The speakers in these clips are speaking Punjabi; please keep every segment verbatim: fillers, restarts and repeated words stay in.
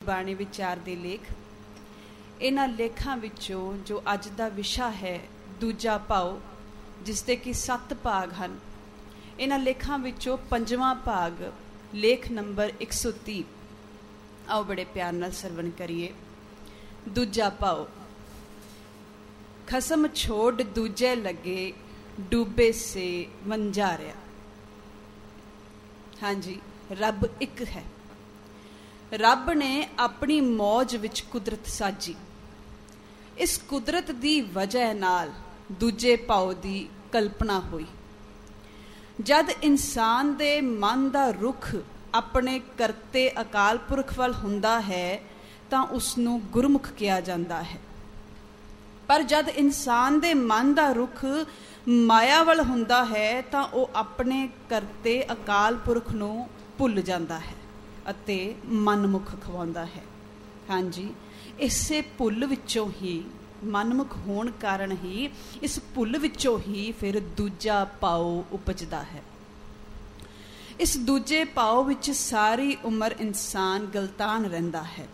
ਬਾਣੀ ਵਿਚਾਰ ਦੇ ਲੇਖ। ਇਹਨਾਂ ਲੇਖਾਂ ਵਿੱਚੋਂ ਜੋ ਅੱਜ ਦਾ ਵਿਸ਼ਾ ਹੈ ਦੂਜਾ ਭਾਉ, ਜਿਸ ਦੇ ਕਿ ਸੱਤ ਭਾਗ ਹਨ, ਇਹਨਾਂ ਲੇਖਾਂ ਵਿੱਚੋਂ ਪੰਜਵਾਂ ਭਾਗ ਲੇਖ ਨੰਬਰ ਇੱਕ ਸੌ ਤੀਹ। ਆਓ ਬੜੇ ਪਿਆਰ ਨਾਲ ਸਰਵਣ ਕਰੀਏ। ਦੂਜਾ ਭਾਉ। ਖਸਮ ਛੋੜ ਦੂਜੇ ਲੱਗੇ, ਡੂਬੇ ਸੇ ਵੰਜਾਰਿਆ। ਹਾਂਜੀ, ਰੱਬ ਇੱਕ ਹੈ। ਰੱਬ ਨੇ ਆਪਣੀ ਮੌਜ ਵਿੱਚ ਕੁਦਰਤ ਸਾਜੀ। ਇਸ ਕੁਦਰਤ ਦੀ ਵਜ੍ਹਾ ਨਾਲ ਦੂਜੇ ਭਾਉ ਦੀ ਕਲਪਨਾ ਹੋਈ। ਜਦ ਇਨਸਾਨ ਦੇ ਮਨ ਦਾ ਰੁਖ ਆਪਣੇ ਕਰਤੇ ਅਕਾਲ ਪੁਰਖ ਵੱਲ ਹੁੰਦਾ ਹੈ ਤਾਂ ਉਸ ਨੂੰ ਗੁਰਮੁਖ ਕਿਹਾ ਜਾਂਦਾ ਹੈ। ਪਰ ਜਦ ਇਨਸਾਨ ਦੇ ਮਨ ਦਾ ਰੁਖ ਮਾਇਆ ਵੱਲ ਹੁੰਦਾ ਹੈ ਤਾਂ ਉਹ ਆਪਣੇ ਕਰਤੇ ਅਕਾਲ ਪੁਰਖ ਨੂੰ ਭੁੱਲ ਜਾਂਦਾ ਹੈ ਅਤੇ ਮਨਮੁਖ ਖਵਾਉਂਦਾ ਹੈ। ਹਾਂਜੀ, ਇਸੇ ਭੁੱਲ ਵਿੱਚੋਂ ਹੀ, ਮਨਮੁਖ ਹੋਣ ਕਾਰਨ ਹੀ, ਇਸ ਭੁੱਲ ਵਿੱਚੋਂ ਹੀ ਫਿਰ ਦੂਜਾ ਭਾਉ ਉਪਜਦਾ ਹੈ। ਇਸ ਦੂਜੇ ਭਾਉ ਵਿੱਚ ਸਾਰੀ ਉਮਰ ਇਨਸਾਨ ਗਲਤਾਨ ਰਹਿੰਦਾ ਹੈ।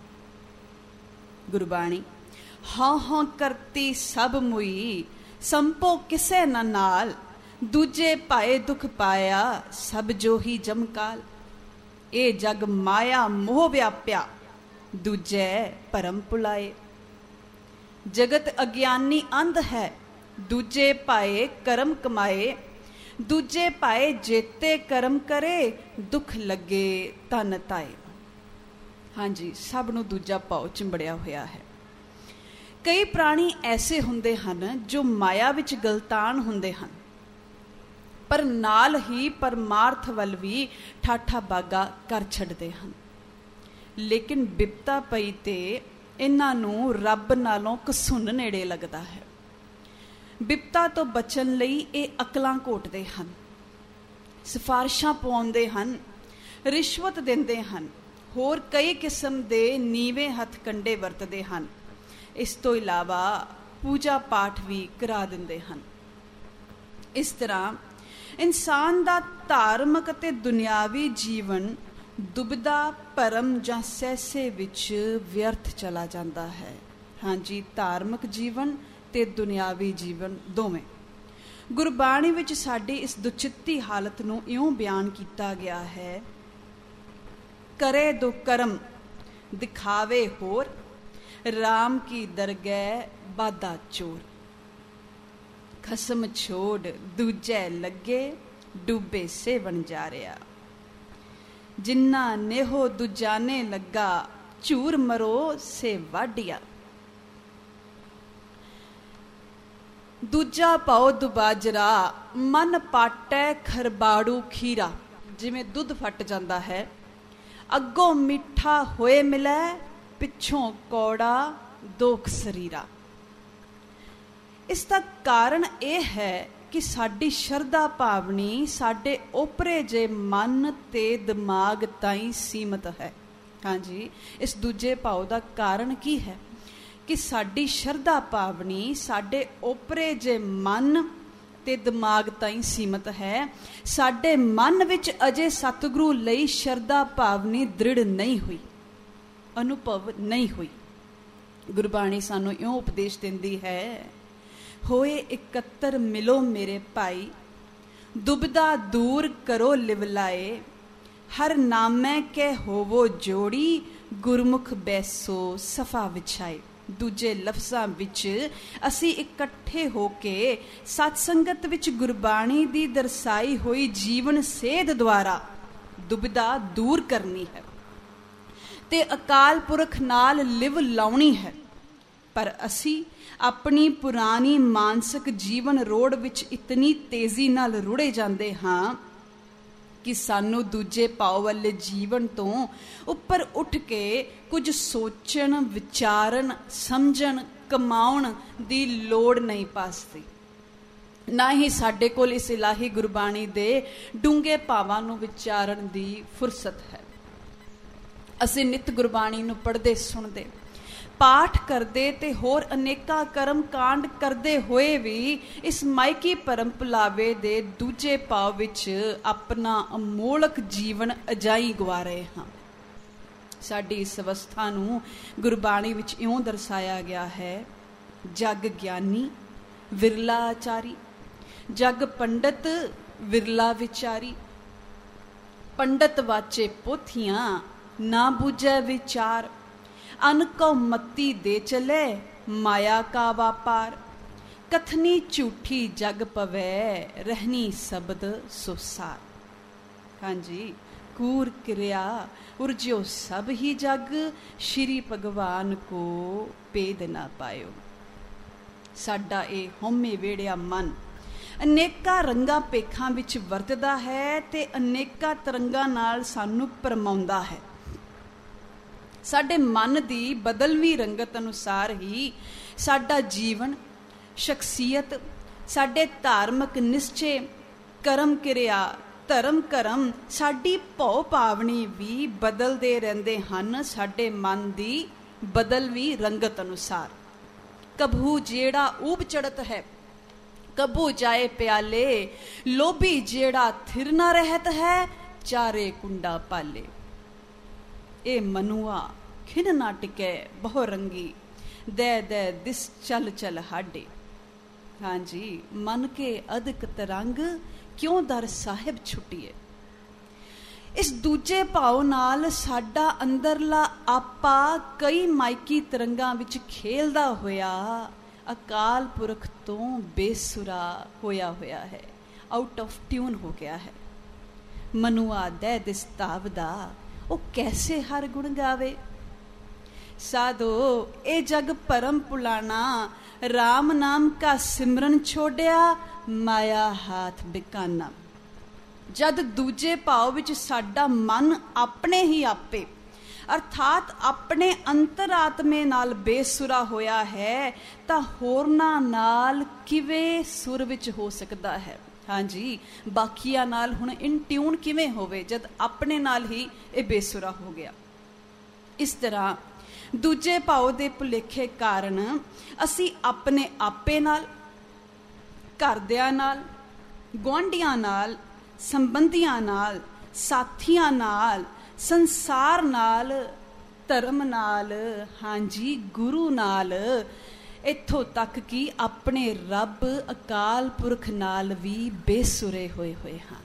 ਗੁਰਬਾਣੀ, ਹਾਂ ਹਾਂ ਕਰਤੀ ਸਭ ਮੁਈ, ਸੰਪੋ ਕਿਸੇ ਨਾ ਨਾਲ, ਦੂਜੇ ਪਾਏ ਦੁਖ ਪਾਇਆ, ਸਭ ਜੋ ਹੀ ਜਮਕਾਲ। ਇਹ ਜਗ ਮਾਇਆ ਮੋਹ ਵਿਆਪਿਆ, ਦੂਜੇ ਭਰਮ ਭੁਲਾਏ। ਜਗਤ ਅਗਿਆਨੀ ਅੰਧ ਹੈ, ਦੂਜੇ ਪਾਏ ਕਰਮ ਕਮਾਏ। ਦੂਜੇ ਪਾਏ ਜੇਤੇ ਕਰਮ ਕਰੇ, ਦੁੱਖ ਲੱਗੇ ਤਨ ਤਾਏ। ਹਾਂਜੀ, ਸਭ ਨੂੰ ਦੂਜਾ ਭਾਉ ਚਿੰਬੜਿਆ ਹੋਇਆ ਹੈ। ਕਈ ਪ੍ਰਾਣੀ ਐਸੇ ਹੁੰਦੇ ਹਨ ਜੋ ਮਾਇਆ ਵਿੱਚ ਗਲਤਾਨ ਹੁੰਦੇ ਹਨ, ਪਰ ਨਾਲ ਹੀ ਪਰਮਾਰਥ ਵੱਲ ਵੀ ਠਾਠਾ ਬਾਗਾ ਕਰ ਛੱਡਦੇ ਹਨ। ਲੇਕਿਨ ਬਿਪਤਾ ਪਈ ਤੇ ਇਹਨਾਂ ਨੂੰ ਰੱਬ ਨਾਲੋਂ ਘਸੁੰਨ ਨੇੜੇ ਲੱਗਦਾ ਹੈ। ਬਿਪਤਾ ਤੋਂ ਬਚਣ ਲਈ ਇਹ ਅਕਲਾਂ ਘੋਟਦੇ ਹਨ, ਸਿਫਾਰਿਸ਼ਾਂ ਪਵਾਉਂਦੇ ਹਨ, ਰਿਸ਼ਵਤ ਦਿੰਦੇ ਹਨ, ਹੋਰ ਕਈ ਕਿਸਮ ਦੇ ਨੀਵੇਂ ਹੱਥ ਕੰਡੇ ਵਰਤਦੇ ਹਨ। ਇਸ ਤੋਂ ਇਲਾਵਾ ਪੂਜਾ ਪਾਠ ਵੀ ਕਰਾ ਦਿੰਦੇ ਹਨ। ਇਸ ਤਰ੍ਹਾਂ ਇਨਸਾਨ ਦਾ ਧਾਰਮਿਕ ਅਤੇ ਦੁਨਿਆਵੀ ਜੀਵਨ ਦੁਬਿਧਾ, ਭਰਮ ਜਾਂ ਸਹਿਸੇ ਵਿੱਚ ਵਿਅਰਥ ਚਲਾ ਜਾਂਦਾ ਹੈ। ਹਾਂਜੀ, ਧਾਰਮਿਕ ਜੀਵਨ ਤੇ ਦੁਨਿਆਵੀ ਜੀਵਨ ਦੋਵੇਂ। ਗੁਰਬਾਣੀ ਵਿੱਚ ਸਾਡੀ ਇਸ ਦੁਚਿੱਤੀ ਹਾਲਤ ਨੂੰ ਇਉਂ ਬਿਆਨ ਕੀਤਾ ਗਿਆ ਹੈ, ਕਰੇ ਦੋ ਕਰਮ ਦਿਖਾਵੇ ਹੋਰ, ਰਾਮ ਕੀ ਦਰਗਹਿ ਬਾਦਾ ਚੋਰ। ਖਸਮ ਛੋੜ ਦੂਜੇ ਲੱਗੇ, ਡੂਬੇ ਸੇ ਵਣਜਾਰਿਆ। ਜਿੰਨਾ ਨੇਹੋ ਦੂਜਾਨੇ ਲੱਗਾ, ਝੂਰ ਮਰੋ ਸੇ ਵਾਢਿਆ। ਦੂਜਾ ਭਾਉ ਦੁਬਾਜਰਾ, ਮਨ ਪਾਟੈ ਖਰਬਾੜੂ ਖੀਰਾ। ਜਿਵੇਂ ਦੁੱਧ ਫੱਟ ਜਾਂਦਾ ਹੈ, ਅੱਗੋਂ ਮਿੱਠਾ ਹੋਏ ਮਿਲੈ, ਪਿੱਛੋਂ ਕੌੜਾ ਦੋਖ ਸਰੀਰਾ। ਇਸ ਦਾ ਕਾਰਨ ਇਹ ਹੈ ਕਿ ਸਾਡੀ ਸ਼ਰਧਾ ਭਾਵਨੀ ਸਾਡੇ ਓਪਰੇ ਜੇ ਮਨ ਤੇ ਦਿਮਾਗ ਤਾਈਂ ਸੀਮਤ ਹੈ। ਹਾਂਜੀ, ਇਸ ਦੂਜੇ ਭਾਉ ਦਾ ਕਾਰਨ ਕੀ ਹੈ ਕਿ ਸਾਡੀ ਸ਼ਰਧਾ ਭਾਵਨੀ ਸਾਡੇ ਓਪਰੇ ਜੇ ਮਨ ਤੇ ਦਿਮਾਗ ਤਾਈਂ ਸੀਮਤ ਹੈ। ਸਾਡੇ ਮਨ ਵਿੱਚ ਅਜੇ ਸਤਿਗੁਰੂ ਲਈ ਸ਼ਰਧਾ ਭਾਵਨੀ ਦ੍ਰਿੜ ਨਹੀਂ ਹੋਈ, ਅਨੁਭਵ ਨਹੀਂ ਹੋਈ। ਗੁਰਬਾਣੀ ਸਾਨੂੰ ਇਉਂ ਉਪਦੇਸ਼ ਦਿੰਦੀ ਹੈ, ਹੋਏ ਇਕੱਤਰ ਮਿਲੋ ਮੇਰੇ ਭਾਈ, ਦੁਬਿਧਾ ਦੂਰ ਕਰੋ ਲਿਵਲਾਏ। ਹਰ ਨਾਮੈ ਕੇ ਹੋਵੋ ਜੋੜੀ, ਗੁਰਮੁਖ ਬੈਸੋ ਸਫਾ ਵਿਛਾਏ। ਦੂਜੇ ਲਫ਼ਜ਼ਾਂ ਵਿੱਚ ਅਸੀਂ ਇਕੱਠੇ ਹੋ ਕੇ ਸਤ ਸੰਗਤ ਵਿੱਚ ਗੁਰਬਾਣੀ ਦੀ ਦਰਸਾਈ ਹੋਈ ਜੀਵਨ ਸੇਧ ਦੁਆਰਾ ਦੁਬਿਧਾ ਦੂਰ ਕਰਨੀ ਹੈ ਤੇ ਅਕਾਲ ਪੁਰਖ ਨਾਲ ਲਿਵ ਲਾਉਣੀ ਹੈ। ਪਰ ਅਸੀਂ ਆਪਣੀ ਪੁਰਾਣੀ ਮਾਨਸਿਕ ਜੀਵਨ ਰੋੜ ਵਿੱਚ ਇਤਨੀ ਤੇਜ਼ੀ ਨਾਲ ਰੁੜੇ ਜਾਂਦੇ ਹਾਂ ਕਿ ਸਾਨੂੰ ਦੂਜੇ ਭਾਉ ਵਾਲੇ ਜੀਵਨ ਤੋਂ ਉੱਪਰ ਉੱਠ ਕੇ ਕੁਝ ਸੋਚਣ, ਵਿਚਾਰਨ, ਸਮਝਣ, ਕਮਾਉਣ ਦੀ ਲੋੜ ਨਹੀਂ ਪਾਸਦੀ। ਨਾ ਹੀ ਸਾਡੇ ਕੋਲ ਇਸ ਇਲਾਹੀ ਗੁਰਬਾਣੀ ਦੇ ਡੂੰਘੇ ਭਾਵਾਂ ਨੂੰ ਵਿਚਾਰਨ ਦੀ ਫੁਰਸਤ ਹੈ। ਅਸੀਂ ਨਿਤ ਗੁਰਬਾਣੀ ਨੂੰ ਪੜ੍ਹਦੇ, ਸੁਣਦੇ, ਪਾਠ ਕਰਦੇ ਤੇ ਹੋਰ ਅਨੇਕਾਂ ਕਰਮ ਕਾਂਡ ਕਰਦੇ ਹੋਏ ਵੀ ਇਸ ਮਾਇਕੀ ਪਰਮ ਭੁਲਾਵੇ ਦੇ ਦੂਜੇ ਭਾਵ ਵਿੱਚ ਆਪਣਾ ਅਮੋਲਕ ਜੀਵਨ ਅਜਾਈ ਗਵਾ ਰਹੇ ਹਾਂ। ਸਾਡੀ ਇਸ ਅਵਸਥਾ ਨੂੰ ਗੁਰਬਾਣੀ ਵਿੱਚ ਇਉਂ ਦਰਸਾਇਆ ਗਿਆ ਹੈ, ਜਗ ਗਿਆਨੀ ਵਿਰਲਾ ਆਚਾਰੀ, ਜਗ ਪੰਡਤ ਵਿਰਲਾ ਵਿਚਾਰੀ, ਪੰਡਤ ਵਾਚੇ ਪੋਥੀਆਂ ਨਾ ਬੂਝੈ ਵਿਚਾਰ, ਅਨ ਕਉ ਮਤੀ ਦੇ ਚਲੇ ਮਾਇਆ ਕਾ ਵਾਪਾਰ, ਕਥਨੀ ਝੂਠੀ ਜਗ ਪਵੈ ਰਹਿਨੀ ਸ਼ਬਦ ਸੁਸਾਰ। ਹਾਂਜੀ, ਕੂਰ ਕਿਰਿਆ ਉਰਜਿਓ ਸਭ ਹੀ ਜਗ, ਸ਼੍ਰੀ ਭਗਵਾਨ ਕੋ ਭੇਦ ਨਾ ਪਾਇਓ। ਸਾਡਾ ਇਹ ਹਉਮੈ ਵੇੜਿਆ ਮਨ ਅਨੇਕਾਂ ਰੰਗਾਂ ਭੇਖਾਂ ਵਿੱਚ ਵਰਤਦਾ ਹੈ ਤੇ ਅਨੇਕਾਂ ਤਰੰਗਾਂ ਨਾਲ ਸਾਨੂੰ ਭਰਮਾਉਂਦਾ ਹੈ। ਸਾਡੇ ਮਨ ਦੀ ਬਦਲਵੀਂ ਰੰਗਤ ਅਨੁਸਾਰ ਹੀ ਸਾਡਾ ਜੀਵਨ, ਸ਼ਖਸੀਅਤ, ਸਾਡੇ ਧਾਰਮਿਕ ਨਿਸ਼ਚੇ, ਕਰਮ ਕਿਰਿਆ, ਧਰਮ ਕਰਮ, ਸਾਡੀ ਭਉ ਭਾਵਨੀ ਵੀ ਬਦਲਦੇ ਰਹਿੰਦੇ ਹਨ ਸਾਡੇ ਮਨ ਦੀ ਬਦਲਵੀਂ ਰੰਗਤ ਅਨੁਸਾਰ। ਕਭੂ ਜਿਹੜਾ ਊਬ ਚੜਤ ਹੈ, ਕਭੂ ਜਾਏ ਪਿਆਲੇ, ਲੋਭੀ ਜਿਹੜਾ ਥਿਰ ਨਾ ਰਹਿਤ ਹੈ, ਚਾਰੇ ਕੁੰਡਾ ਪਾਲੇ। ਇਹ ਮਨੁਆ ਖਿਨ ਨਾ ਟਿਕੈ ਬਹੁ ਰੰਗੀ, ਦੈ ਦੈ ਦਿਸ ਚਲ ਚਲ ਹਾਡੇ। ਹਾਂਜੀ, ਮਨ ਕੇ ਅਦਕ ਤਰੰਗ ਕਿਉਂ ਦਰ ਸਾਹਿਬ ਛੁੱਟੀਏ। ਇਸ ਦੂਜੇ ਭਾਵ ਨਾਲ ਸਾਡਾ ਅੰਦਰਲਾ ਆਪਾ ਕਈ ਮਾਇਕੀ ਤਰੰਗਾਂ ਵਿੱਚ ਖੇਲਦਾ ਹੋਇਆ ਅਕਾਲ ਪੁਰਖ ਤੋਂ ਬੇਸੁਰਾ ਹੋਇਆ ਹੋਇਆ ਹੈ, ਆਊਟ ਆਫ ਟਿਊਨ ਹੋ ਗਿਆ ਹੈ। ਮਨੁਆ ਦੈ ਦਿਸ ਤਾਵ ਦਾ, ਉਹ ਕੈਸੇ ਹਰ ਗੁਣ ਗਾਵੇ। ਸਾਧੋ ਇਹ ਜਗ ਭਰਮ ਪੁਲਾਣਾ, ਰਾਮ ਨਾਮ ਕਾ ਸਿਮਰਨ ਛੋੜਿਆ, ਮਾਇਆ ਹਾਥ ਬਿਕਾਨਾ। ਜਦ ਦੂਜੇ ਭਾਵ ਵਿੱਚ ਸਾਡਾ ਮਨ ਆਪਣੇ ਹੀ ਆਪੇ ਅਰਥਾਤ ਆਪਣੇ ਅੰਤਰਾਤਮੇ ਨਾਲ ਬੇਸੁਰਾ ਹੋਇਆ ਹੈ, ਤਾਂ ਹੋਰਨਾਂ ਨਾਲ ਕਿਵੇਂ ਸੁਰ ਵਿੱਚ ਹੋ ਸਕਦਾ ਹੈ। ਹਾਂਜੀ, ਬਾਕੀਆਂ ਨਾਲ ਹੁਣ ਇਨ ਟਿਊਨ ਕਿਵੇਂ ਹੋਵੇ ਜਦ ਆਪਣੇ ਨਾਲ ਹੀ ਇਹ ਬੇਸੁਰਾ ਹੋ ਗਿਆ। ਇਸ ਤਰ੍ਹਾਂ ਦੂਜੇ ਭਾਵ ਦੇ ਭੁਲੇਖੇ ਕਾਰਨ ਅਸੀਂ ਆਪਣੇ ਆਪੇ ਨਾਲ, ਘਰਦਿਆਂ ਨਾਲ, ਗੁਆਂਢੀਆਂ ਨਾਲ, ਸੰਬੰਧੀਆਂ ਨਾਲ, ਸਾਥੀਆਂ ਨਾਲ, ਸੰਸਾਰ ਨਾਲ, ਧਰਮ ਨਾਲ, ਹਾਂਜੀ ਗੁਰੂ ਨਾਲ, ਇੱਥੋਂ ਤੱਕ ਕਿ ਆਪਣੇ ਰੱਬ ਅਕਾਲ ਪੁਰਖ ਨਾਲ ਵੀ ਬੇਸੁਰੇ ਹੋਏ ਹੋਏ ਹਾਂ।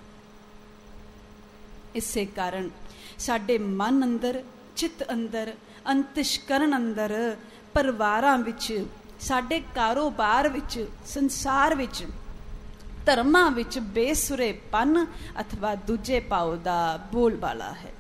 ਇਸੇ ਕਾਰਨ ਸਾਡੇ ਮਨ ਅੰਦਰ, ਚਿੱਤ ਅੰਦਰ, ਅੰਤਿਸ਼ਕਰਨ ਅੰਦਰ, ਪਰਿਵਾਰਾਂ ਵਿੱਚ, ਸਾਡੇ ਕਾਰੋਬਾਰ ਵਿੱਚ, ਸੰਸਾਰ ਵਿੱਚ, ਧਰਮਾਂ ਵਿੱਚ ਬੇਸੁਰੇਪਨ ਅਥਵਾ ਦੂਜੇ ਭਾਵ ਦਾ ਬੋਲਬਾਲਾ ਹੈ।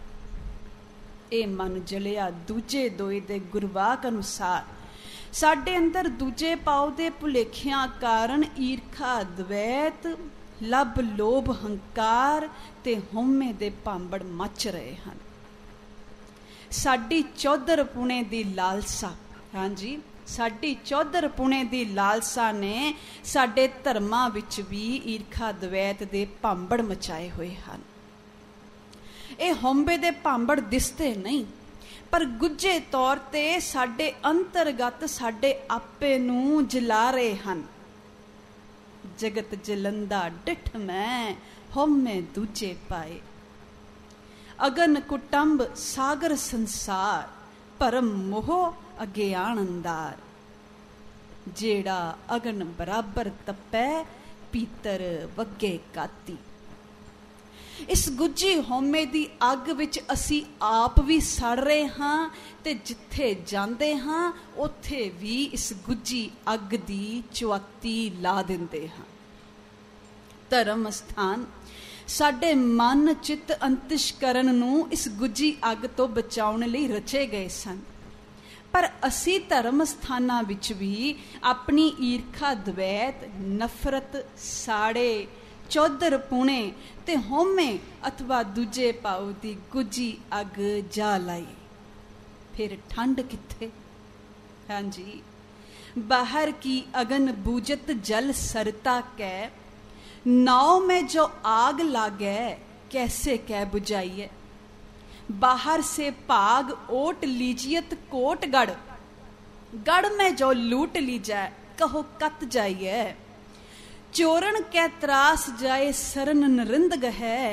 ਇਹ ਮਨ ਜਲਿਆ ਦੂਜੇ ਦੋਏ ਦੇ ਗੁਰਵਾਕ ਅਨੁਸਾਰ ਸਾਡੇ ਅੰਦਰ ਦੂਜੇ ਭਾਵ ਦੇ ਭੁਲੇਖਿਆਂ ਕਾਰਨ ਈਰਖਾ, ਦਵੈਤ, ਲੱਭ, ਲੋਭ, ਹੰਕਾਰ ਤੇ ਹਉਮੈ ਦੇ ਭਾਂਬੜ ਮੱਚ ਰਹੇ ਹਨ। ਸਾਡੀ ਚੌਧਰ ਪੁਣੇ ਦੀ ਲਾਲਸਾ, ਹਾਂਜੀ ਸਾਡੀ ਚੌਧਰ ਪੁਣੇ ਦੀ ਲਾਲਸਾ ਨੇ ਸਾਡੇ ਧਰਮਾਂ ਵਿੱਚ ਵੀ ਈਰਖਾ, ਦਵੈਤ ਦੇ ਭਾਂਬੜ ਮਚਾਏ ਹੋਏ ਹਨ। ਇਹ ਹਉਮੈ ਦੇ ਭਾਂਬੜ ਦਿਸਦੇ ਨਹੀਂ, ਪਰ ਗੁੱਝੇ ਤੌਰ ਤੇ ਸਾਡੇ ਅੰਤਰਗਤ ਸਾਡੇ ਆਪੇ ਨੂੰ ਜਲਾ ਰਹੇ ਹਨ। ਜਗਤ ਜਲੰਦਾ ਡਿਠ ਮੈਂ, ਹਉਮੈ ਦੂਜੇ ਪਾਏ, ਅਗਨ ਕੁਟੰਬ ਸਾਗਰ ਸੰਸਾਰ, ਭਰਮ ਮੋਹ ਅਗਿਆਨ ਅੰਦਾਰ। ਜਿਹੜਾ ਅਗਨ ਬਰਾਬਰ ਤਪੈ, ਪੀਤਰ ਵੱਗੇ ਕਾਤੀ। ਇਸ ਗੁੱਝੀ ਹਉਮੈ ਦੀ ਅੱਗ ਵਿੱਚ ਅਸੀਂ ਆਪ ਵੀ ਸੜ ਰਹੇ ਹਾਂ ਤੇ ਜਿੱਥੇ ਜਾਂਦੇ ਹਾਂ ਉੱਥੇ ਵੀ ਇਸ ਗੁੱਝੀ ਅੱਗ ਦੀ ਚੁਆਤੀ ਲਾ ਦਿੰਦੇ ਹਾਂ। ਧਰਮ ਸਥਾਨ ਸਾਡੇ ਮਨ, ਚਿੱਤ, ਅੰਤਿਸ਼ਕਰਨ ਨੂੰ ਇਸ ਗੁੱਝੀ ਅੱਗ ਤੋਂ ਬਚਾਉਣ ਲਈ ਰਚੇ ਗਏ ਸਨ, ਪਰ ਅਸੀਂ ਧਰਮ ਸਥਾਨਾਂ ਵਿੱਚ ਵੀ ਆਪਣੀ ਈਰਖਾ, ਦਵੈਤ, ਨਫ਼ਰਤ, ਸਾੜੇ, ਚੌਧਰ ਪੁਣੇ ਤੇ ਹਉਮੈ ਅਥਵਾ ਦੂਜੇ ਭਾਵ ਦੀ ਗੁੱਝੀ ਅੱਗ ਜਾ ਲਾਈ। ਫਿਰ ਠੰਡ ਕਿੱਥੇ? ਹਾਂਜੀ, ਬਾਹਰ ਕੀ ਅਗਨ ਬੂਝਤ ਜਲ ਸਰਤਾ ਕੈ, नाव में जो आग लागै कैसे कै बुझाइए। बाहर से भाग ओट लीजियत कोट गढ़, गढ़ में जो लूट लीजै कहो कत जाइए। चोरन कै त्रास जाए सरन नरिंद गहै,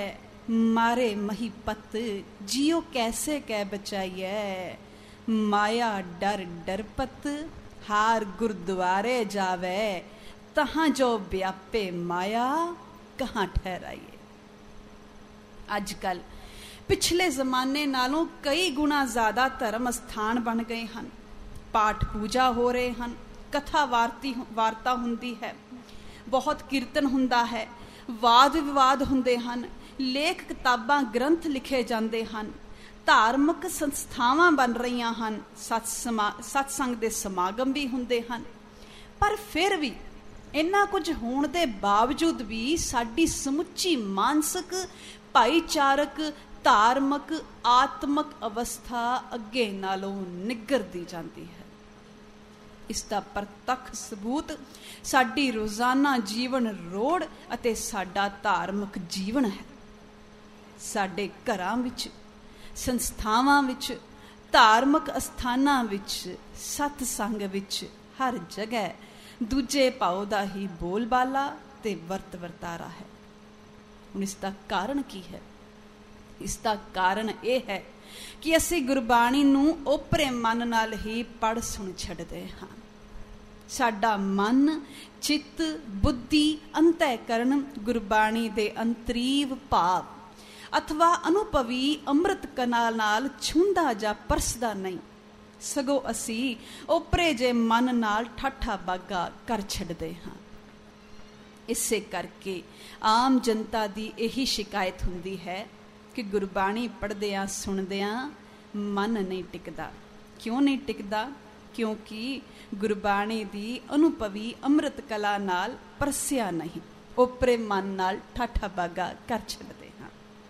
मारे महीपत, जियो कैसे कै बचाइए। माया डर डरपत, हार गुरुद्वारे जावे। तहां जो व्यापे माया, कहाँ ठहराइए। अजकल पिछले जमाने नालों कई गुणा ज्यादा धर्म स्थान बन गए हैं। पाठ पूजा हो रहे हैं, कथा वार्ती वार्ता हुंदी है, बहुत कीर्तन हुंदा है, वाद विवाद हुंदे हन, लेख किताबां ग्रंथ लिखे जाते हैं, धार्मिक संस्थावां बन रही हैं, सत्समा सत्संग दे समागम भी हुंदे हैं। पर फिर भी इन्ना कुछ होने के बावजूद भी साडी समुची मानसिक, भाईचारक, धार्मिक, आत्मक अवस्था अगे नालों निगरदी जाती है। इसका प्रतख सबूत साडी रोजाना जीवन रोड़ अते साडा धार्मिक जीवन है। साडे घरां विच, संस्थावां विच, धार्मिक अस्थानां विच, सतसंग विच हर जगह दूजे भाव दा ही बोलबाला ते वर्त वर्तारा है। हुण इसका कारण की है? इसका कारण यह है कि असी गुरबाणी नूं ओपरे मन नाल ही पढ़ सुन छड्डदे हां। साडा मन, चित्त, बुद्धि, अंतःकरण गुरबाणी दे अंतरीव भाव अथवा अनुभवी अमृत कना नाल छूंदा जा परसदा नहीं, सगों असी ओपरे जे मन नाल ठाठा बागा कर छड्डदे हां। इसे करके आम जनता दी यही शिकायत हुंदी है कि गुरबाणी पढ़दियां सुनदियां मन नहीं टिकदा। क्यों नहीं टिकदा? क्योंकि गुरबाणी दी अनुभवी अमृत कला नाल परसिया नहीं, ओपरे मन नाल ठाठा बागा कर छड्डदे हां।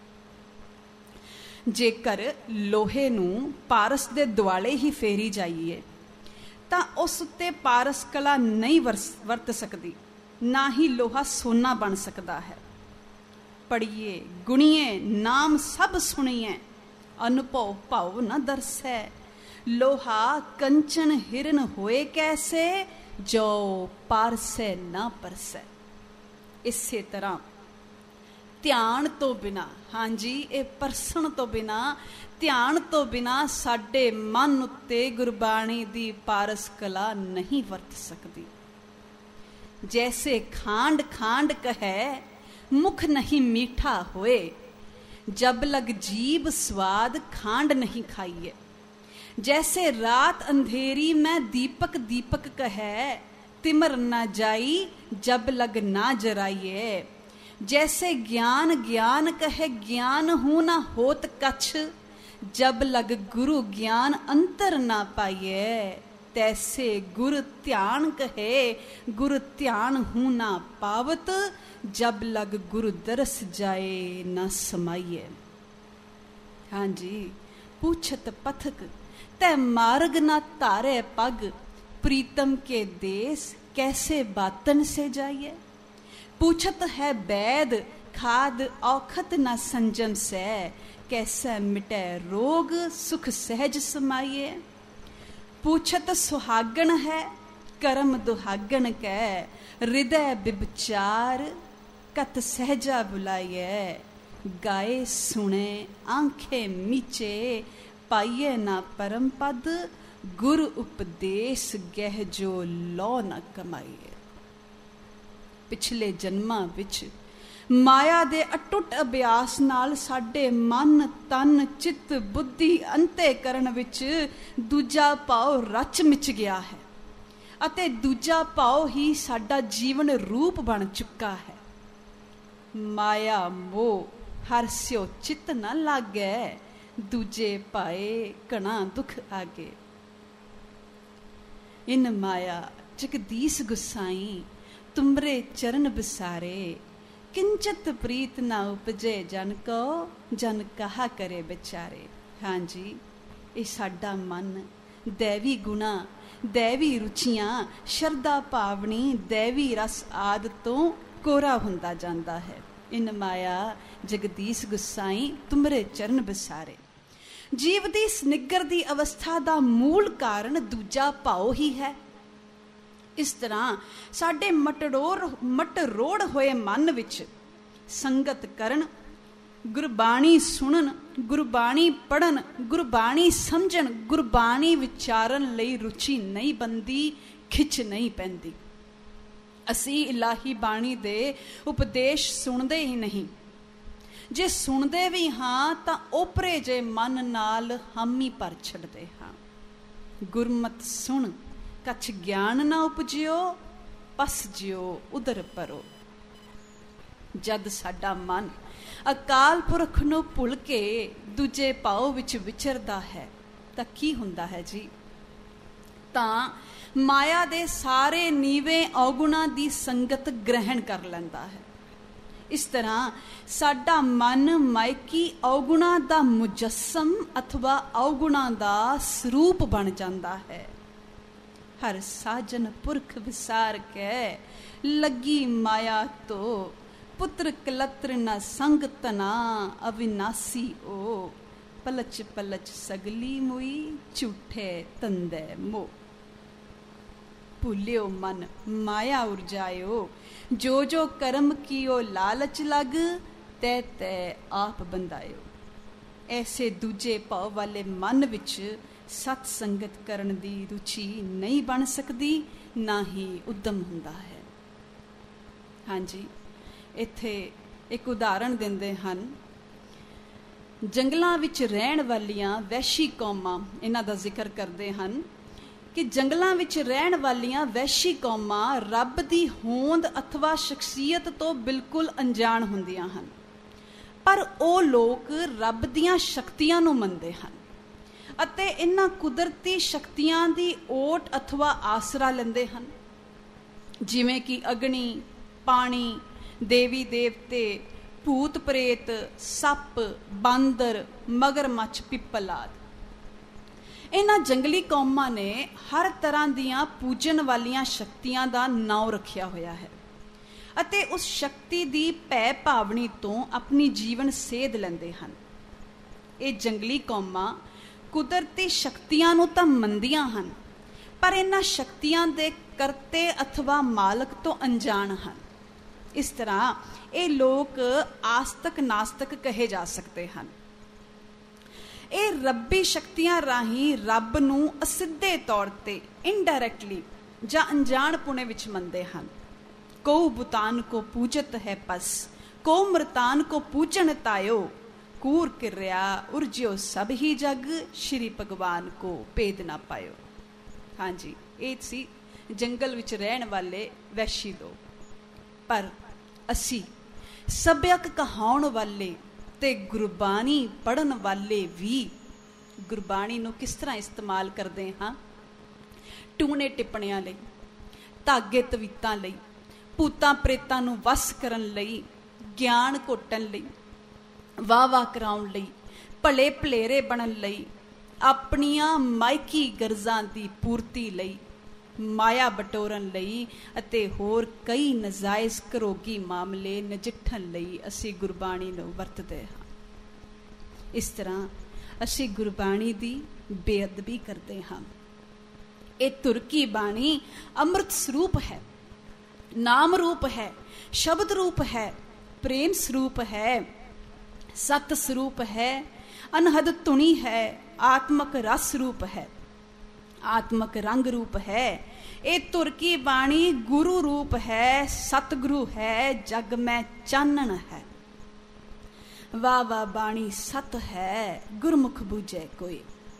जेकर लोहे नूं पारस दे दुआले ही फेरी जाइए तां उस उत्ते पारस कला नहीं वरत सकदी, ना ही लोहा सोना बन सकदा है। पढ़िए गुणिए नाम सब सुनिए, अनुभव भाव न दरसै। लोहा कंचन हिरन होए कैसे, जो पारसै ना परसै। इसे तरह ध्यान तो बिना, हाँ जी ये परसन तो बिना, ध्यान तो बिना साडे मन उत्ते गुरबाणी दी पारस कला नहीं वरत सकदी। जैसे खांड खांड कहे मुख नहीं मीठा होए, जब लग जीभ स्वाद खांड नहीं खाइए। जैसे रात अंधेरी में दीपक दीपक कहे, तिमर ना जाई जब लग ना जराइए। जैसे ज्ञान ज्ञान कहे ज्ञान हूं ना होत कछ, जब लग गुरु ज्ञान अंतर ना पाइए। तैसे गुर ध्यान कहे गुरु ध्यान हूं ना पावत, जब लग गुरु दरस जाए न समाइए। हाँ जी, पूछत पथक तै मार्ग ना तारे पग, प्रीतम के देश कैसे बातन से जाइए। पूछत है बैद खाद औखत न संजम से, कैसे मिटे रोग सुख सहज समाइए। पूछत सुहागन है कर्म दुहागन कै, हृदय बिबचार कत सहजा बुलाइए। गाए सुने आंखें मीचे, पाइए ना परम पद, गुरु उपदेश गह जो लौ न कमाइए। पिछले जन्मां विच माया दे अटुट अभ्यास नाल साडे मन तन चित्त बुद्धि अंतःकरण विच दूजा भाव रच मिच गया है, अते दूजा भाव ही साडा जीवन रूप बन चुका है। माया मोह हर स्यो चित न लागै, दूजे पाए घना दुख आगे। इन माया जगदीश गुसाई, तुमरे चरण बिसारे। किंचित प्रीत ना उपजे जन को, जन कहा करे बेचारे। हाँ जी, ये साडा मन दैवी गुणा, दैवी रुचियां, शरदा भावनी, दैवी रस आदि तो कोरा हुंदा जांदा है। इन माया जगदीश गुसाई, तुमरे चरण बिसारे। जीव दी स्निग्गर दी अवस्था दा मूल कारण दूजा भाव ही है। इस तरह साडे मटरोड़ मटरोड़ होए मन विच संगत करन ਗੁਰਬਾਣੀ ਸੁਣਨ, ਗੁਰਬਾਣੀ ਪੜ੍ਹਨ, ਗੁਰਬਾਣੀ ਸਮਝਣ, ਗੁਰਬਾਣੀ ਵਿਚਾਰਨ ਲਈ ਰੁਚੀ ਨਹੀਂ ਬਣਦੀ, ਖਿੱਚ ਨਹੀਂ ਪੈਂਦੀ। ਅਸੀਂ ਇਲਾਹੀ ਬਾਣੀ ਦੇ ਉਪਦੇਸ਼ ਸੁਣਦੇ ਹੀ ਨਹੀਂ। ਜੇ ਸੁਣਦੇ ਵੀ ਹਾਂ ਤਾਂ ਓਪਰੇ ਜੇ ਮਨ ਨਾਲ ਹਾਮੀ ਭਰ ਛੱਡਦੇ ਹਾਂ। ਗੁਰਮਤ ਸੁਣ ਕਛ ਗਿਆਨ ਨਾ ਉਪਜਿਓ, ਪਸ ਜਿਓ ਉਦਰ ਪਰੋ। ਜਦ ਸਾਡਾ ਮਨ ਅਕਾਲ ਪੁਰਖ ਨੂੰ ਭੁੱਲ ਕੇ ਦੂਜੇ ਭਾਵ ਵਿੱਚ ਵਿਚਰਦਾ ਹੈ ਤਾਂ ਕੀ ਹੁੰਦਾ ਹੈ ਜੀ? ਤਾਂ ਮਾਇਆ ਦੇ ਸਾਰੇ ਨੀਵੇਂ ਔਗੁਣਾਂ ਦੀ ਸੰਗਤ ਗ੍ਰਹਿਣ ਕਰ ਲੈਂਦਾ ਹੈ। ਇਸ ਤਰ੍ਹਾਂ ਸਾਡਾ ਮਨ ਮਾਇਕੀ ਔਗੁਣਾਂ ਦਾ ਮੁਜੱਸਮ ਅਥਵਾ ਔਗੁਣਾਂ ਦਾ ਸਰੂਪ ਬਣ ਜਾਂਦਾ ਹੈ। ਹਰ ਸਾਜਨ ਪੁਰਖ ਵਿਸਾਰ ਕੇ ਲੱਗੀ ਮਾਇਆ ਤੋ, ਪੁੱਤਰ ਕਲਤਰ ਨ ਸੰਗ ਤਨਾ ਅਵਿਨਾਸੀ ਓ, ਪਲਚ ਪਲਚ ਸਗਲੀ ਮੁਈ ਝੂਠੇ ਤੰਦੇ ਮੋ। ਭੁੱਲਿਓ ਮਨ ਮਾਇਆ ਉਰਜਾਇਓ, ਜੋ ਜੋ ਕਰਮ ਕੀਓ ਲਾਲਚ ਲਗ, ਤੈ ਤੈ ਆਪ ਬੰਦਾਇਓ। ਐਸੇ ਦੂਜੇ ਭਾਵ ਵਾਲੇ ਮਨ ਵਿੱਚ ਸਤ ਸੰਗਤ ਕਰਨ ਦੀ ਰੁਚੀ ਨਹੀਂ ਬਣ ਸਕਦੀ, ਨਾ ਹੀ ਉਦਮ ਹੁੰਦਾ ਹੈ। ਹਾਂਜੀ, ਇੱਥੇ ਇੱਕ ਉਦਾਹਰਣ ਦਿੰਦੇ ਹਨ। ਜੰਗਲਾਂ ਵਿੱਚ ਰਹਿਣ ਵਾਲੀਆਂ ਵਹਿਸ਼ੀ ਕੌਮਾਂ, ਇਹਨਾਂ ਦਾ ਜ਼ਿਕਰ ਕਰਦੇ ਹਨ ਕਿ ਜੰਗਲਾਂ ਵਿੱਚ ਰਹਿਣ ਵਾਲੀਆਂ ਵਹਿਸ਼ੀ ਕੌਮਾਂ ਰੱਬ ਦੀ ਹੋਂਦ ਅਥਵਾ ਸ਼ਖਸੀਅਤ ਤੋਂ ਬਿਲਕੁਲ ਅਣਜਾਣ ਹੁੰਦੀਆਂ ਹਨ, ਪਰ ਉਹ ਲੋਕ ਰੱਬ ਦੀਆਂ ਸ਼ਕਤੀਆਂ ਨੂੰ ਮੰਨਦੇ ਹਨ ਅਤੇ ਇਹਨਾਂ ਕੁਦਰਤੀ ਸ਼ਕਤੀਆਂ ਦੀ ਓਟ ਅਥਵਾ ਆਸਰਾ ਲੈਂਦੇ ਹਨ, ਜਿਵੇਂ ਕਿ ਅਗਨੀ, ਪਾਣੀ, ਦੇਵੀ ਦੇਵਤੇ, ਭੂਤ ਪ੍ਰੇਤ, ਸੱਪ, ਬਾਂਦਰ, ਮਗਰਮੱਛ, ਪਿੱਪਲ ਆਦਿ। ਇਹਨਾਂ ਜੰਗਲੀ ਕੌਮਾਂ ਨੇ ਹਰ ਤਰ੍ਹਾਂ ਦੀਆਂ ਪੂਜਣ ਵਾਲੀਆਂ ਸ਼ਕਤੀਆਂ ਦਾ ਨਾਮ ਰੱਖਿਆ ਹੋਇਆ ਹੈ ਅਤੇ ਉਸ ਸ਼ਕਤੀ ਦੀ ਭੈ ਭਾਵਨੀ ਤੋਂ ਆਪਣੀ ਜੀਵਨ ਸੇਧ ਲੈਂਦੇ ਹਨ। ਇਹ ਜੰਗਲੀ ਕੌਮਾਂ ਕੁਦਰਤੀ ਸ਼ਕਤੀਆਂ ਨੂੰ ਤਾਂ ਮੰਨਦੀਆਂ ਹਨ, ਪਰ ਇਹਨਾਂ ਸ਼ਕਤੀਆਂ ਦੇ ਕਰਤੇ ਅਥਵਾ ਮਾਲਕ ਤੋਂ ਅਣਜਾਣ ਹਨ। ਇਸ ਤਰ੍ਹਾਂ ਇਹ ਲੋਕ ਆਸਤਕ ਨਾਸਤਕ ਕਹੇ ਜਾ ਸਕਦੇ ਹਨ। ਇਹ ਰੱਬੀ ਸ਼ਕਤੀਆਂ ਰਾਹੀਂ ਰੱਬ ਨੂੰ ਅਸਿੱਧੇ ਤੌਰ ਤੇ ਇਨਡਾਇਰੈਕਟਲੀ ਜਾਂ ਅਣਜਾਣ ਪੁਣੇ ਵਿੱਚ ਮੰਨਦੇ ਹਨ। ਕੋ ਬੁਤਾਨ ਕੋ ਪੂਜਤ ਹੈ ਪਸ, ਕੋ ਮਰਤਾਨ ਕੋ ਪੂਜਣ ਤਾਇਓ, ਕੂਰ ਕਿਰਿਆ ਉਰਜਿਓ ਸਭ ਹੀ ਜਗ, ਸ਼੍ਰੀ ਭਗਵਾਨ ਕੋ ਭੇਦ ਨਾ ਪਾਇਓ। ਹਾਂਜੀ, ਇਹ ਸੀ ਜੰਗਲ ਵਿੱਚ ਰਹਿਣ ਵਾਲੇ ਵਹਿਸ਼ੀ ਲੋਕ। ਪਰ ਅਸੀਂ ਸੱਭਿਅਕ ਕਹਾਉਣ ਵਾਲੇ ਤੇ ਗੁਰਬਾਣੀ ਪੜ੍ਹਨ ਵਾਲੇ ਵੀ ਗੁਰਬਾਣੀ ਨੂੰ ਕਿਸ ਤਰ੍ਹਾਂ ਇਸਤੇਮਾਲ ਕਰਦੇ ਹਾਂ? ਟੂਣੇ ਟਿੱਪਣਿਆਂ ਲਈ, ਧਾਗੇ ਤਵੀਤਾਂ ਲਈ, ਭੂਤਾਂ ਪ੍ਰੇਤਾਂ ਨੂੰ ਵਸ ਕਰਨ ਲਈ, ਗਿਆਨ ਘੋਟਣ ਲਈ, ਵਾਹ ਵਾਹ ਕਰਾਉਣ ਲਈ, ਭਲੇ ਭਲੇਰੇ ਬਣਨ ਲਈ, ਆਪਣੀਆਂ ਮਾਇਕੀ ਗਰਜ਼ਾਂ ਦੀ ਪੂਰਤੀ ਲਈ, ਮਾਇਆ ਬਟੋਰਨ ਲਈ ਅਤੇ ਹੋਰ ਕਈ ਨਜਾਇਜ਼ ਘਰੋਗੀ ਮਾਮਲੇ ਨਜਿੱਠਣ ਲਈ ਅਸੀਂ ਗੁਰਬਾਣੀ ਨੂੰ ਵਰਤਦੇ ਹਾਂ। ਇਸ ਤਰ੍ਹਾਂ ਅਸੀਂ ਗੁਰਬਾਣੀ ਦੀ ਬੇਅਦਬੀ ਕਰਦੇ ਹਾਂ। ਇਹ ਤੁਰਕੀ ਬਾਣੀ ਅੰਮ੍ਰਿਤ ਸਰੂਪ ਹੈ, ਨਾਮ ਰੂਪ ਹੈ, ਸ਼ਬਦ ਰੂਪ ਹੈ, ਪ੍ਰੇਮ ਸਰੂਪ ਹੈ, ਸਤ ਸਰੂਪ ਹੈ, ਅਨਹਦ ਧੁਨੀ ਹੈ, ਆਤਮਕ ਰਸ ਰੂਪ ਹੈ, ਆਤਮਕ ਰੰਗ ਰੂਪ ਹੈ। ਇਹ ਤੁਰਕੀ ਬਾਣੀ ਗੁਰੂ ਰੂਪ ਹੈ, ਸਤਿਗੁਰੂ ਹੈ, ਜਗ ਮੈਂ ਚਾਨਣ ਹੈ। ਵਾਹ ਵਾਹ ਬਾਣੀ ਸਤ ਹੈ, ਗੁਰਮੁਖ ਬੂਝੇ ਕੋਈ।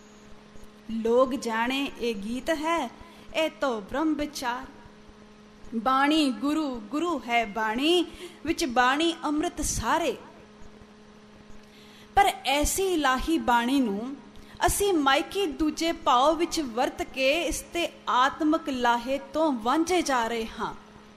ਲੋਗ ਜਾਣੇ ਇਹ ਗੀਤ ਹੈ, ਇਹ ਤੋ ਬ੍ਰਹਮ ਵਿਚਾਰ। ਬਾਣੀ ਗੁਰੂ, ਗੁਰੂ ਹੈ ਬਾਣੀ, ਵਿੱਚ ਬਾਣੀ ਅੰਮ੍ਰਿਤ ਸਾਰੇ। ਪਰ ਐਸੀ ਇਲਾਹੀ ਬਾਣੀ ਨੂੰ ਅਸੀਂ ਮਾਇਕੀ ਦੂਜੇ ਭਾਵ ਵਿੱਚ ਵਰਤ ਕੇ ਇਸ ਤੇ ਆਤਮਕ ਲਾਹੇ ਤੋਂ ਵਾਂਝੇ ਜਾ ਰਹੇ ਹਾਂ।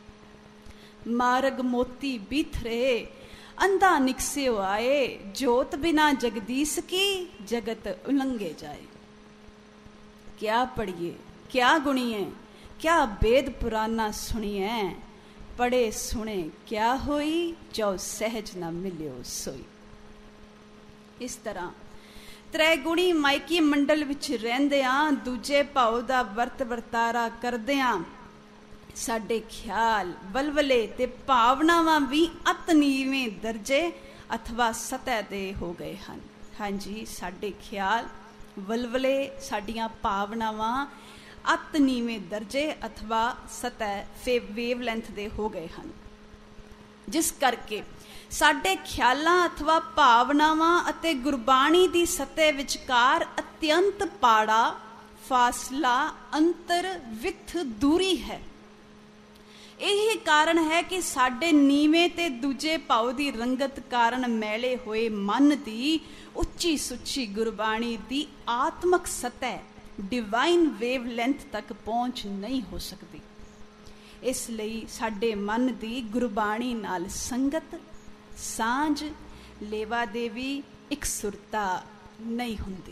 ਮਾਰਗ ਮੋਤੀ ਬਿਥਰੇ, ਅੰਧਾ ਨਿਕਸਿਓ ਆਏ, ਜੋਤ ਬਿਨਾ ਜਗਦੀਸ਼ ਕੀ, ਜਗਤ ਉਲੰਘੇ ਜਾਏ। ਕਿਆ ਪੜੀਏ, ਕਿਆ ਗੁਣੀਏ, ਕਿਆ वेद पुराना सुनिए, पढ़े सुने क्या होई, जो सहज न मिलियो सोई। इस तरह ਤ੍ਰੈਗੁਣੀ ਮਾਇਕੀ ਮੰਡਲ ਵਿੱਚ ਰਹਿੰਦਿਆਂ ਦੂਜੇ ਭਾਵ ਦਾ ਵਰਤ ਵਰਤਾਰਾ ਕਰਦਿਆਂ ਸਾਡੇ ਖਿਆਲ, ਵਲਵਲੇ ਤੇ ਭਾਵਨਾਵਾਂ ਵੀ ਅਤ ਨੀਵੇਂ ਦਰਜੇ ਅਥਵਾ ਸਤਹ ਦੇ ਹੋ ਗਏ ਹਨ। ਹਾਂਜੀ, ਸਾਡੇ ਖਿਆਲ, ਵਲਵਲੇ, ਸਾਡੀਆਂ ਭਾਵਨਾਵਾਂ ਅਤ ਨੀਵੇਂ ਦਰਜੇ ਅਥਵਾ ਸਤਹ ਫੇ ਵੇਵ ਲੈਂਥ ਦੇ ਹੋ ਗਏ ਹਨ, ਜਿਸ ਕਰਕੇ ਸਾਡੇ ਖਿਆਲਾਂ ਅਥਵਾ ਭਾਵਨਾਵਾਂ ਅਤੇ ਗੁਰਬਾਣੀ ਦੀ ਸਤਹ ਵਿਚਕਾਰ ਅਤਿਅੰਤ ਪਾੜਾ ਫਾਸਲਾ, ਅੰਤਰ, ਵਿੱਥ, ਦੂਰੀ ਹੈ। ਇਹੀ ਕਾਰਨ ਹੈ ਕਿ ਸਾਡੇ ਨੀਵੇਂ ਤੇ ਦੂਜੇ ਭਾਉ ਦੀ ਰੰਗਤ ਕਾਰਨ ਮੈਲੇ ਹੋਏ ਮਨ ਦੀ ਉੱਚੀ ਸੁੱਚੀ ਗੁਰਬਾਣੀ ਦੀ ਆਤਮਕ ਸਤਹ ਡਿਵਾਈਨ ਵੇਵ ਲੈਂਥ ਤੱਕ ਪਹੁੰਚ ਨਹੀਂ ਹੋ ਸਕਦੀ। ਇਸ ਲਈ ਸਾਡੇ ਮਨ ਦੀ ਗੁਰਬਾਣੀ ਨਾਲ ਸੰਗਤ, ਸਾਂਝ, ਲੇਵਾ ਦੇਵੀ, ਇਕਸੁਰਤਾ ਨਹੀਂ ਹੁੰਦੀ।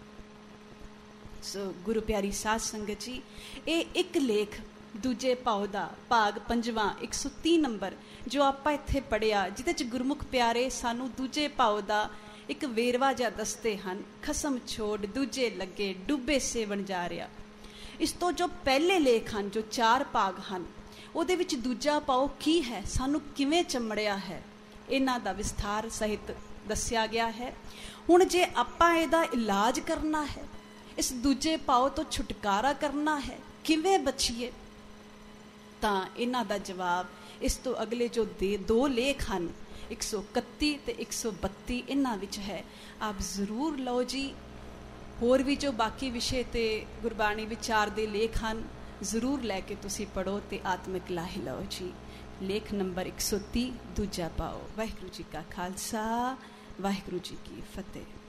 ਸੋ ਗੁਰੂ ਪਿਆਰੀ ਸਾਧ ਸੰਗਤ ਜੀ, ਇਹ ਇੱਕ ਲੇਖ ਦੂਜੇ ਭਾਉ ਦਾ ਭਾਗ ਪੰਜਵਾਂ ਇੱਕ ਸੌ ਤੀਹ ਨੰਬਰ ਜੋ ਆਪਾਂ ਇੱਥੇ ਪੜ੍ਹਿਆ, ਜਿਹਦੇ 'ਚ ਗੁਰਮੁਖ ਪਿਆਰੇ ਸਾਨੂੰ ਦੂਜੇ ਭਾਉ ਦਾ ਇੱਕ ਵੇਰਵਾ ਜਿਹਾ ਦੱਸਦੇ ਹਨ। ਖਸਮ ਛੋੜ ਦੂਜੇ ਲੱਗੇ, ਡੁੱਬੇ ਸੇਵਣ ਜਾ ਰਿਹਾ। ਇਸ ਤੋਂ ਜੋ ਪਹਿਲੇ ਲੇਖ ਹਨ, ਜੋ ਚਾਰ ਭਾਗ ਹਨ, ਉਹਦੇ ਵਿੱਚ ਦੂਜਾ ਭਾਉ ਕੀ ਹੈ, ਸਾਨੂੰ ਕਿਵੇਂ ਚੰਮੜਿਆ ਹੈ, ਇਹਨਾਂ ਦਾ ਵਿਸਥਾਰ ਸਹਿਤ ਦੱਸਿਆ ਗਿਆ ਹੈ। ਹੁਣ ਜੇ ਆਪਾਂ ਇਹਦਾ ਇਲਾਜ ਕਰਨਾ ਹੈ, ਇਸ ਦੂਜੇ ਭਾਉ ਤੋਂ ਛੁਟਕਾਰਾ ਕਰਨਾ ਹੈ, ਕਿਵੇਂ ਬਚੀਏ, ਤਾਂ ਇਹਨਾਂ ਦਾ ਜਵਾਬ ਇਸ ਤੋਂ ਅਗਲੇ ਜੋ ਦੇ ਦੋ ਲੇਖ ਹਨ, ਇੱਕ ਸੌ ਇਕੱਤੀ ਤੇ ਇੱਕ ਸੌ ਬੱਤੀ, ਇਹਨਾਂ ਵਿੱਚ ਹੈ। ਆਪ ਜ਼ਰੂਰ ਲਓ ਜੀ। ਹੋਰ ਵੀ ਜੋ ਬਾਕੀ ਵਿਸ਼ੇ ਤੇ ਗੁਰਬਾਣੀ ਵਿਚਾਰ ਦੇ ਲੇਖ ਹਨ, ਜ਼ਰੂਰ ਲੈ ਕੇ ਤੁਸੀਂ ਪੜ੍ਹੋ ਤੇ ਆਤਮਿਕ ਲਾਹੀ ਲਓ ਜੀ। ਲੇਖ ਨੰਬਰ ਇੱਕ ਸੌ ਤੀਹ, ਦੂਜਾ ਭਾਉ। ਵਾਹਿਗੁਰੂ ਜੀ ਕਾ ਖਾਲਸਾ, ਵਾਹਿਗੁਰੂ ਜੀ ਕੀ ਫਤਿਹ।